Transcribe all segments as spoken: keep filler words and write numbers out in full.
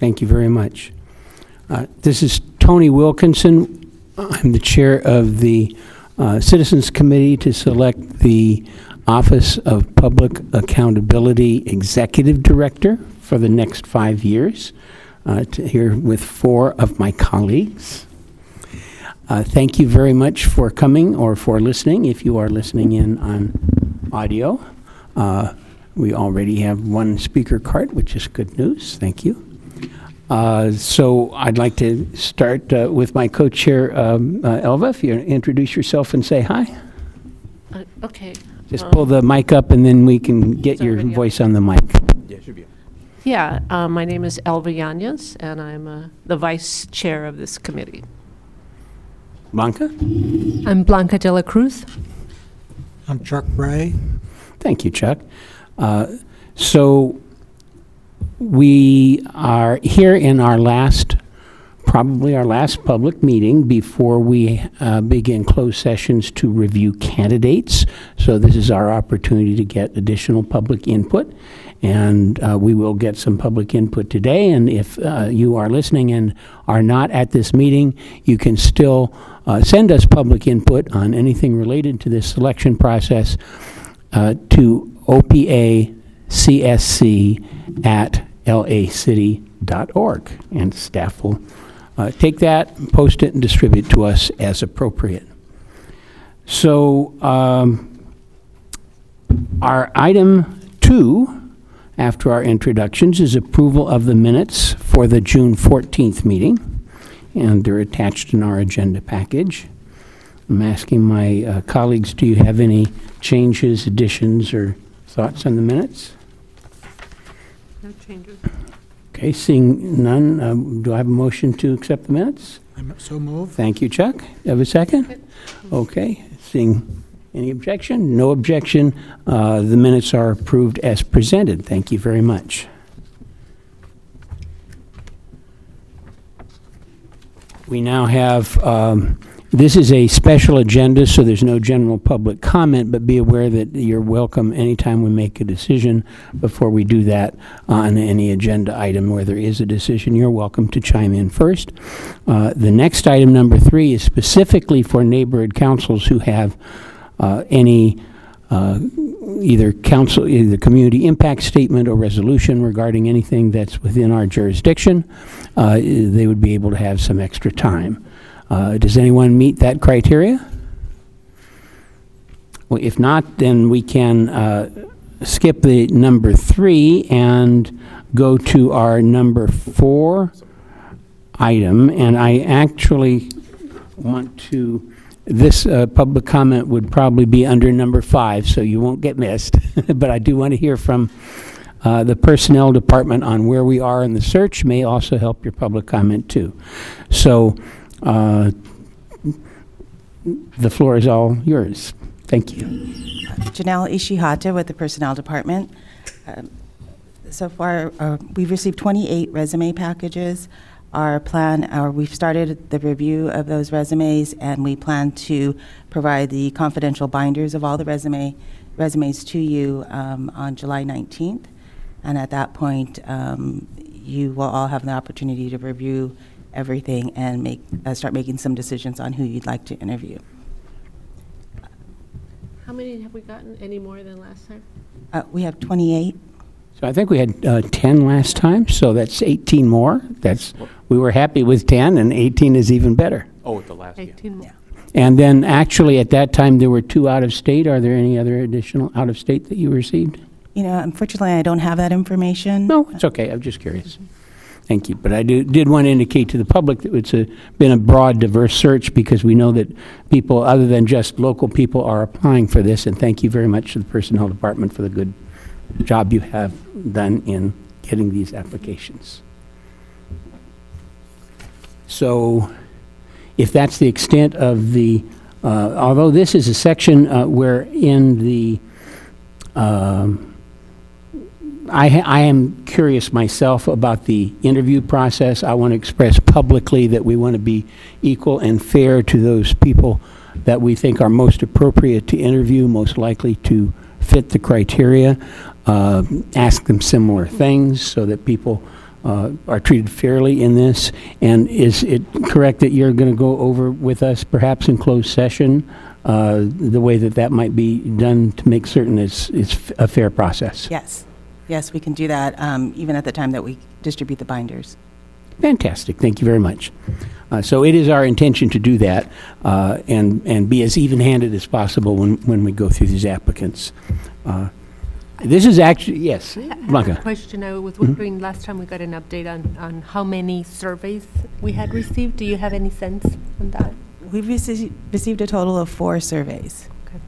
Thank you very much. Uh, this is Tony Wilkinson. I'm the chair of the uh, Citizens Committee to select the Office of Public Accountability Executive Director for the next five years, uh, to here with four of my colleagues. Uh, thank you very much for coming or for listening, if you are listening in on audio. Uh, we already have one speaker card, which is good news. Thank you. Uh, so I'd like to start uh, with my co-chair, um, uh, Elva, if you introduce yourself and say hi. Uh, okay. Just um, pull the mic up and then we can get your already voice on the mic. Yeah, should be. Yeah, uh, my name is Elva Yanez, and I'm uh, the vice chair of this committee. Blanca? I'm Blanca de la Cruz. I'm Chuck Bray. Thank you, Chuck. Uh, so we are here in our last, probably our last public meeting before we uh, begin closed sessions to review candidates. So this is our opportunity to get additional public input. And uh, we will get some public input today. And if uh, you are listening and are not at this meeting, you can still uh, send us public input on anything related to this selection process uh, to O P A C S C at L A city dot org. And staff will uh, take that, post it, and distribute to us as appropriate. So um, our item two, after our introductions, is approval of the minutes for the June fourteenth meeting, and they're attached in our agenda package. I'm asking my uh, colleagues, do you have any changes, additions, or thoughts on the minutes? No changes. Okay, seeing none, um, do I have a motion to accept the minutes? I'm so moved. Thank you, Chuck. Have a second? Okay, seeing any objection? No objection. Uh, the minutes are approved as presented. Thank you very much. We now have, um, this is a special agenda, so there's no general public comment, but be aware that you're welcome anytime we make a decision. Before we do that on any agenda item where there is a decision, you're welcome to chime in first. Uh, the next item, number three, is specifically for neighborhood councils who have Uh, any uh, either council, either community impact statement or resolution regarding anything that's within our jurisdiction. Uh, they would be able to have some extra time. Uh, does anyone meet that criteria? Well, if not, then we can uh, skip the number three and go to our number four item. And I actually want to This uh, public comment would probably be under number five, so you won't get missed. But I do want to hear from uh, the personnel department on where we are in the search. May also help your public comment too. So uh, the floor is all yours. Thank you. Janelle Ishihata with the personnel department. Um, so far, uh, we've received twenty-eight resume packages. Our plan, or we've started the review of those resumes, and we plan to provide the confidential binders of all the resume resumes to you um, on July nineteenth. And at that point, um, you will all have the opportunity to review everything and make uh, start making some decisions on who you'd like to interview. How many have we gotten? Any more than last time? Uh, we have twenty-eight. So I think we had uh, ten last time, so that's eighteen more. That's we were happy with ten, and eighteen is even better. Oh, at the last one. eighteen more. Yeah. And then actually at that time there were two out of state. Are there any other additional out of state that you received? You know, unfortunately, I don't have that information. No, it's okay. I'm just curious. Thank you. But I do, did want to indicate to the public that it's a, been a broad, diverse search because we know that people other than just local people are applying for this, and thank you very much to the personnel department for the good job you have done in getting these applications. So if that's the extent of the, uh, although this is a section uh, where in the, um, I, ha I am curious myself about the interview process. I want to express publicly that we want to be equal and fair to those people that we think are most appropriate to interview, most likely to fit the criteria. Uh, ask them similar things so that people uh, are treated fairly in this? And is it correct that you're going to go over with us, perhaps in closed session, uh, the way that that might be done to make certain it's, it's a fair process? Yes. Yes, we can do that, um, even at the time that we distribute the binders. Fantastic. Thank you very much. Uh, so it is our intention to do that uh, and, and be as even-handed as possible when, when we go through these applicants. Uh, This is actually, yes, Blanca. Question, I was wondering, last time we got an update on, on how many surveys we had received. Do you have any sense on that? We've rece- received a total of four surveys.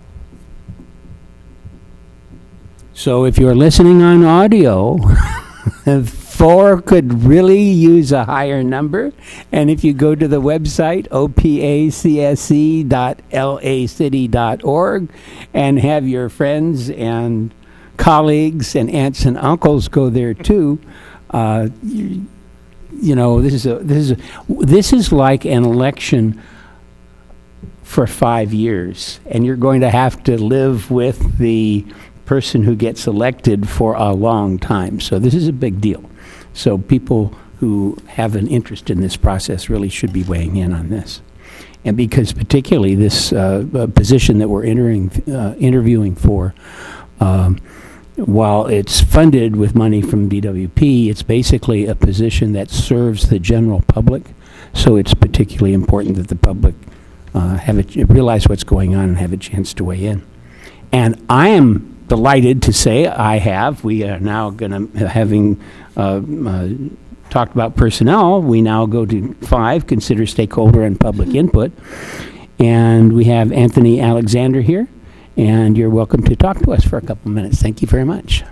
So if you're listening on audio, four could really use a higher number. And if you go to the website, o p a c s c dot l a city dot org, and have your friends and colleagues and aunts and uncles go there too, uh, you, you know, this is a this is a, this is like an election for five years, and you're going to have to live with the person who gets elected for a long time. So this is a big deal. So people who have an interest in this process really should be weighing in on this. And because particularly this uh, uh, position that we're entering, uh, interviewing for, um, while it's funded with money from D W P, it's basically a position that serves the general public. So it's particularly important that the public uh, have a, realize what's going on and have a chance to weigh in. And I am delighted to say I have. We are now going to, having uh, uh, talked about personnel, we now go to five, consider stakeholder and public input. And we have Anthony Alexander here, and you're welcome to talk to us for a couple minutes. Thank you very much.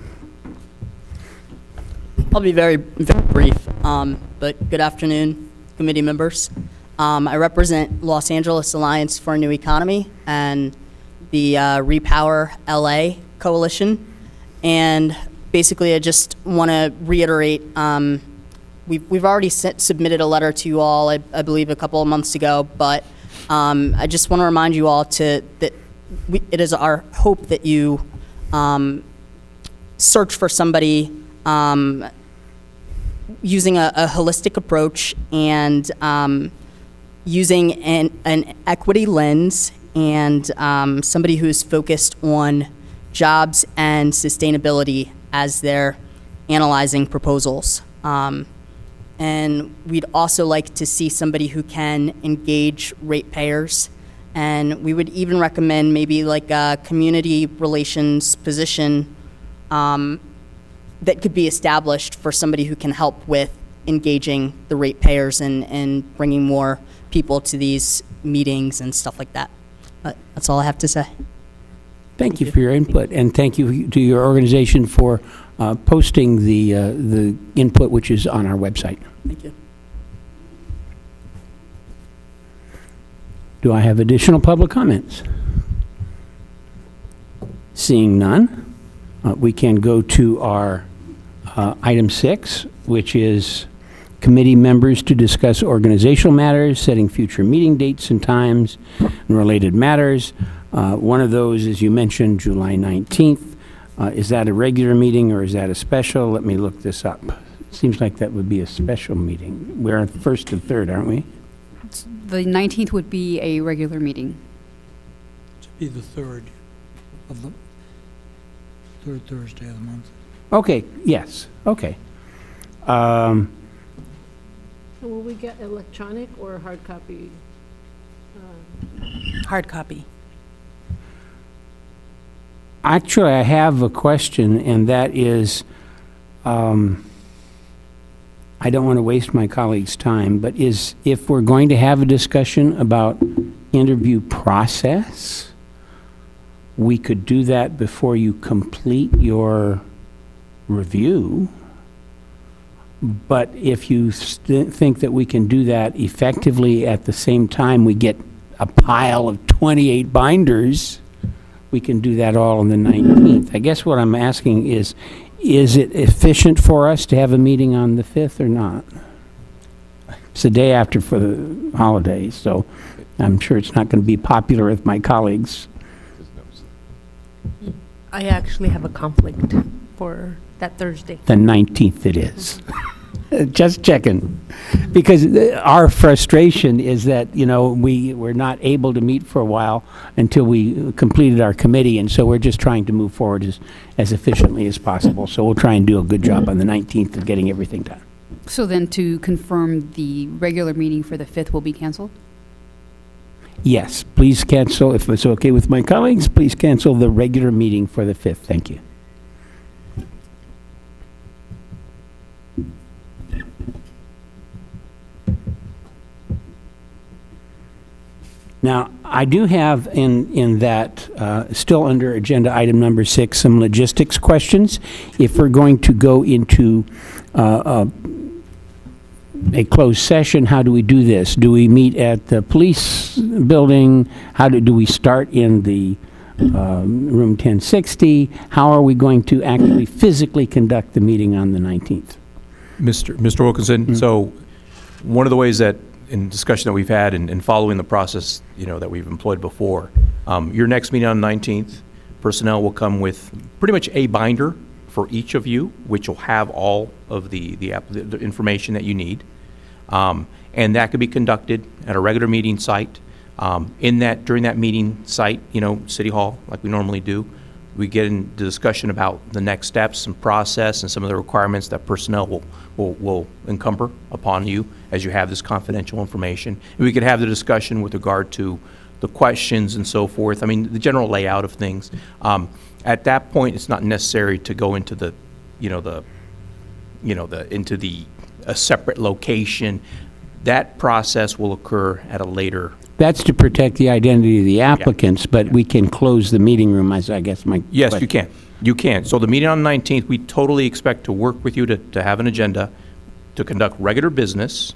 I'll be very, very brief, um, but good afternoon, committee members. Um, I represent Los Angeles Alliance for a New Economy and the uh, Repower L A Coalition, and basically I just want to reiterate, um, we've, we've already sent, submitted a letter to you all, I, I believe a couple of months ago, but um, I just want to remind you all to that we, it is our hope that you um, search for somebody um, using a, a holistic approach and um, using an, an equity lens, and um, somebody who's focused on jobs and sustainability as they're analyzing proposals. Um, and we'd also like to see somebody who can engage ratepayers. And we would even recommend maybe like a community relations position um, that could be established for somebody who can help with engaging the ratepayers and, and bringing more people to these meetings and stuff like that. But that's all I have to say. Thank you for your input, and thank you to your organization for uh, posting the uh, the input, which is on our website. Thank you. Do I have additional public comments? Seeing none, uh, we can go to our uh, item six, which is committee members to discuss organizational matters, setting future meeting dates and times, and related matters. Uh, one of those, as you mentioned, July nineteenth. Uh, is that a regular meeting or is that a special? Let me look this up. Seems like that would be a special meeting. We're on first and third, aren't we? The nineteenth would be a regular meeting. To be the third of the third Thursday of the month. Okay, yes, okay. Um, So will we get electronic or hard copy? Uh, Hard copy. Actually, I have a question, and that is, um, I don't want to waste my colleagues' time, but is, if we're going to have a discussion about interview process, we could do that before you complete your review. But if you st- think that we can do that effectively at the same time we get a pile of twenty-eight binders, we can do that all on the nineteenth. I guess what I'm asking is, is it efficient for us to have a meeting on the fifth or not? It's the day after for the holidays, so I'm sure it's not going to be popular with my colleagues. I actually have a conflict for that Thursday. The nineteenth it is. Just checking. Because uh, our frustration is that, you know, we were not able to meet for a while until we completed our committee, and so we're just trying to move forward as, as efficiently as possible. So we'll try and do a good job on the nineteenth of getting everything done. So then to confirm, the regular meeting for the fifth will be canceled? Yes, please cancel, if it's okay with my colleagues, please cancel the regular meeting for the fifth. Thank you. Now, I do have in, in that, uh, still under agenda item number six, some logistics questions. If we're going to go into uh, a, a closed session, how do we do this? Do we meet at the police building? How do, do we start in the um, room ten sixty? How are we going to actually physically conduct the meeting on the nineteenth? Mister Mister Wilkinson, Mm. so one of the ways that in discussion that we've had and, and following the process, you know, that we've employed before, um, your next meeting on the nineteenth, personnel will come with pretty much a binder for each of you, which will have all of the, the, app, the, the information that you need. Um, and that could be conducted at a regular meeting site. Um, in that, during that meeting site, you know, City Hall, like we normally do, we get into discussion about the next steps and process and some of the requirements that personnel will, will, will encumber upon you as you have this confidential information. And we could have the discussion with regard to the questions and so forth. I mean, the general layout of things. Um, at that point, it's not necessary to go into the, you know, the, you know, the, into the, a separate location. That process will occur at a later. That's to protect the identity of the applicants, but we can close the meeting room, as I guess my Yes, question. you can. You can. So the meeting on the nineteenth, we totally expect to work with you to, to have an agenda, to conduct regular business,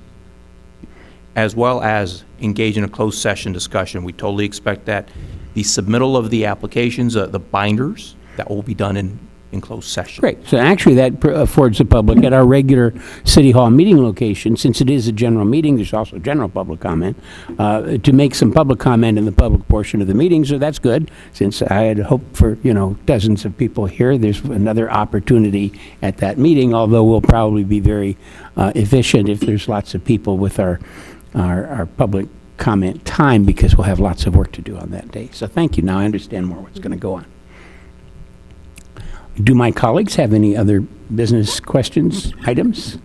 as well as engage in a closed session discussion. We totally expect that. The submittal of the applications, uh, the binders, that will be done in, in closed session. Great. So actually, that pr- affords the public at our regular City Hall meeting location, since it is a general meeting, there's also general public comment, uh, to make some public comment in the public portion of the meeting. So that's good. Since I had hoped for, you know, dozens of people here, there's another opportunity at that meeting, although we'll probably be very uh, efficient if there's lots of people with our, our, our public comment time, because we'll have lots of work to do on that day. So thank you. Now I understand more what's going to go on. Do my colleagues have any other business questions, items?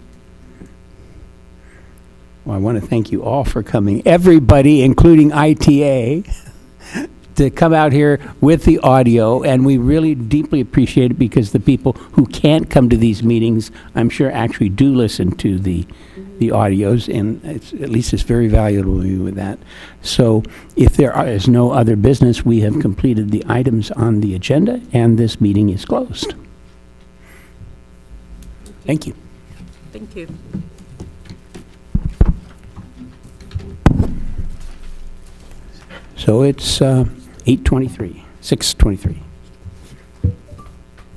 Well, I want to thank you all for coming, everybody, including I T A, to come out here with the audio, and we really deeply appreciate it, because the people who can't come to these meetings, I'm sure, actually do listen to the the audios, and it's, at least it's very valuable to you with that. So if there are, is no other business, we have completed the items on the agenda, and this meeting is closed. Thank you. Thank you. So it's uh, eight twenty-three, six twenty-three.